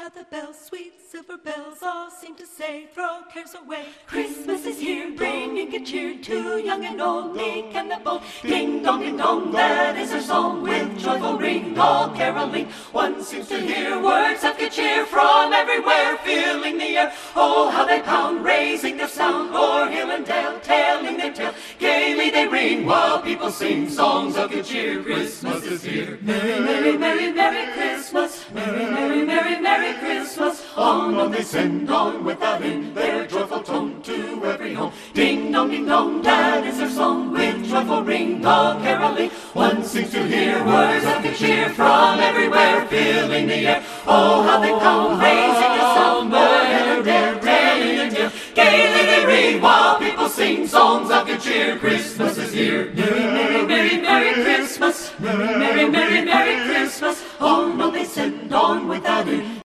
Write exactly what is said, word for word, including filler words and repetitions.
how the bells, sweet silver bells, all seem to say, throw cares away. Christmas is here, bringing good cheer to young and old, meek and the bold. Ding dong, ding dong, that is our song, with joyful ring, all caroling. One seems to hear words of good cheer from everywhere, filling the air. Oh, how they pound, raising their sound, o'er hill and dale, telling their tale. Gaily they ring, while people sing songs of good cheer. Christmas is here. Merry, merry, merry, merry Christmas. Merry, merry, merry, merry Christmas. On, on they send, on without end, their joyful tone to every home. Ding dong, ding dong, that is their song, with joyful ring, all caroling. One seems to hear words of good cheer from everywhere, filling the air. Oh, how they come, raising the sound, o'er hill and dale, telling their tale. Gaily they ring, while people sing songs of good cheer. Christmas is here. Merry, merry, merry, merry Christmas. Merry, merry, merry, merry Christmas. On, on they send, on without end.